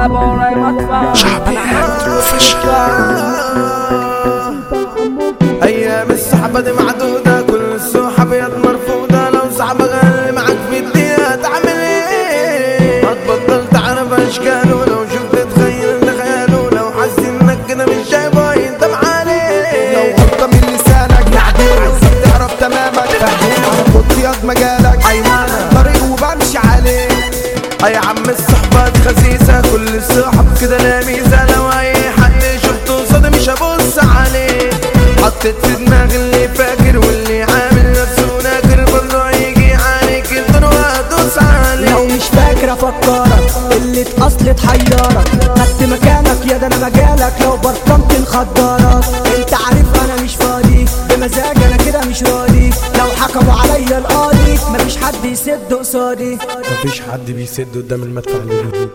ايام السحبة دي معدودة، كل السحب يد مرفوضة. لو صاحبك اللي معاك في الدنيا تعمل ايه؟ هتبطل تعرف اشكاله، لو شفت تخيل تخيله، لو حاسس انك كده مش شايفه انت معالي. لو غلطة من لسانك نعدل، عايزك تعرف تمامك فهمك، خد ياض مجالك ايمانك طريق وبمشي عليه. يا عم الصحبات خسيسة، كل الصحب كده لا ميزة. لو اي حد شفته قصادي مش هبص عليه. حطيت في دماغي اللي فاكر واللي عامل نفسه ناكر، برضه هيجي عليك الدور وهدوس عليه. لو مش فاكر افكرك اللي اصل تحيرك، خدت مكانك يا ده انا مجالك. لو برطمت نخدرك انت عارف انا مش فاضي بمزاج، انا كده مش راضي. لو حكموا عليا القاضي مفيش حد يسد قصادي، مفيش حد بيسد قدام المدفع اللي بيجي.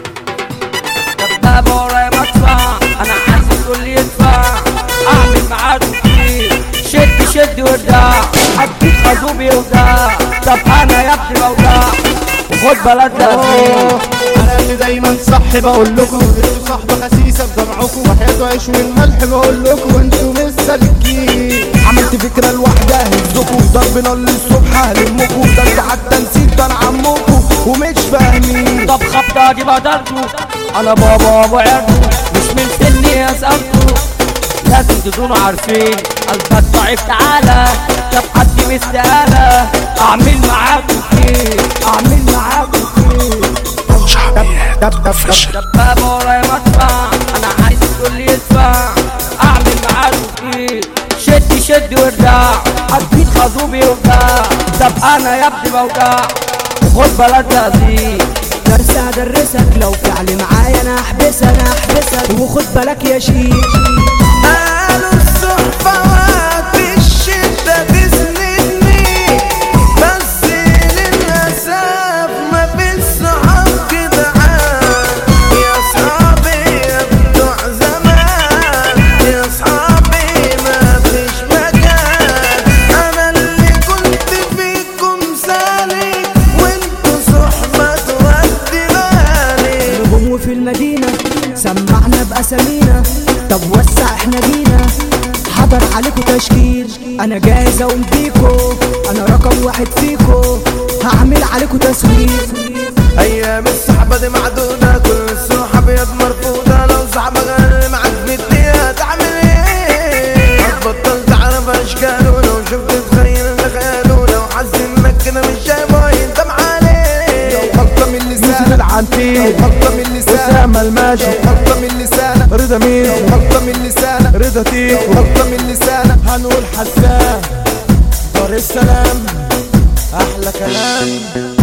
دبابة ورايا مدفع، انا عايز الكل يدفع. اعمل معاك كتير، شد وارجع، حبيت خازوق يوجع. طب انا يا ابني موجع وخد بلد لذيذ. انا اللي دايما صح بقول لكم، انتوا صحبة خسيسة بدمعكم، وحياة عيش والملح بقول لكم انتوا مش سالكين. عملت فكرة لوحدي اهزكوا، ضرب نار للصبح هلمكوا، ده انتوا حتى نسيتوا انا عمكوا ومش فاهمين. طب خبطة دي بدرته، انا بابا وعرته، مش من سني اسألته. لازم تكونوا عارفين قلبك ضعيف تعالى. طب حد مستقالة اعمل معاكوا كتير، اعمل معاكوا كتير. دبابة ورايا مدفع، انا عايز الكل يدفع. اعمل معاكوا كتير، شد وارجع، حبيت خازوق يوجع. طب انا يا ابني موجع وخد بلد لذيذ. درس هدرسك لو فعل معايا انا احبسك وخد بالك يا شيخ. قالوا الصحبة وقت الشدة تسندني، بس للأسف ما في الصحاب جدعان. يا صحابي يا بتوع زمان، يا صحابي ما فيش مكان. أنا اللي كنت فيكم سالك، وانتوا صحبة تودي بالي. نجوم وفي المدينة سمعنا بأسامينا، طب وسع احنا جينا. حضر عليكم تشكيل، انا جاهز اقوم بيكو، انا رقم واحد فيكو، هعمل عليكم تسويق. ايام الصحبة دي معدودة، كل الصحاب يد مرفوضة. لو صاحبك اللي معاك في الدنيا تعمل ايه؟ هتبطل تعرف اشكاله، لو شفت تخيل تخيله، لو حاسس انك كده مش شايفه انت معالي. لو غلطة من لسانك العنتيل، لو غلطة من لسانك أسامة الماشي، لو غلطة من لسانك رضا مين، لو غلطة من لسانك رضا تيك، لو غلطة من لسانك هنقول حسان. دار السلام أحلى كلام.